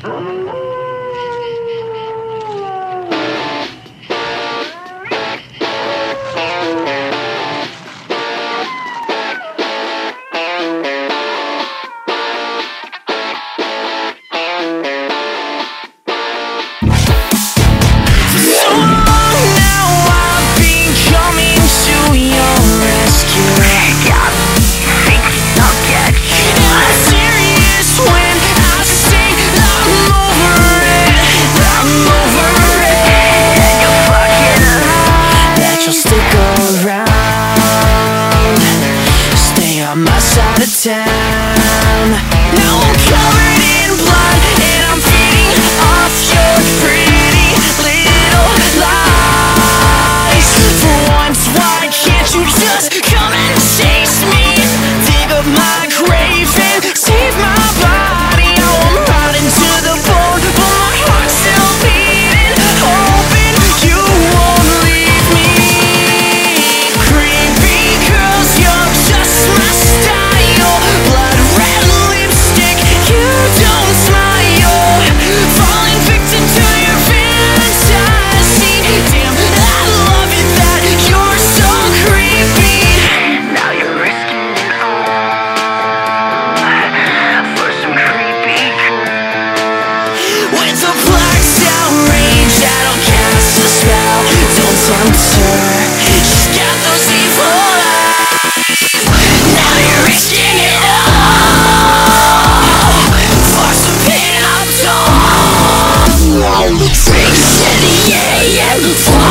My side of town. Now I'm covered in blood and I'm feeding off your pretty little lies. For once, why can't you just come and chase me? Dig up my grave and save my body. Oh, I'm riding to the bone, but my heart's still beating, hoping you won't leave me. Creepy girls, you're just my style. Blood red lipstick, you don't smile. Falling victim to your fantasy. Damn, I love it that you're so creepy. Now you're risking it all for some creepy girl. With a blacked out rage that'll cast a spell. Don't tempt her, she's got those evil eyes. Now you're risking it all for some pain I'm torn. Big city, yeah, yeah.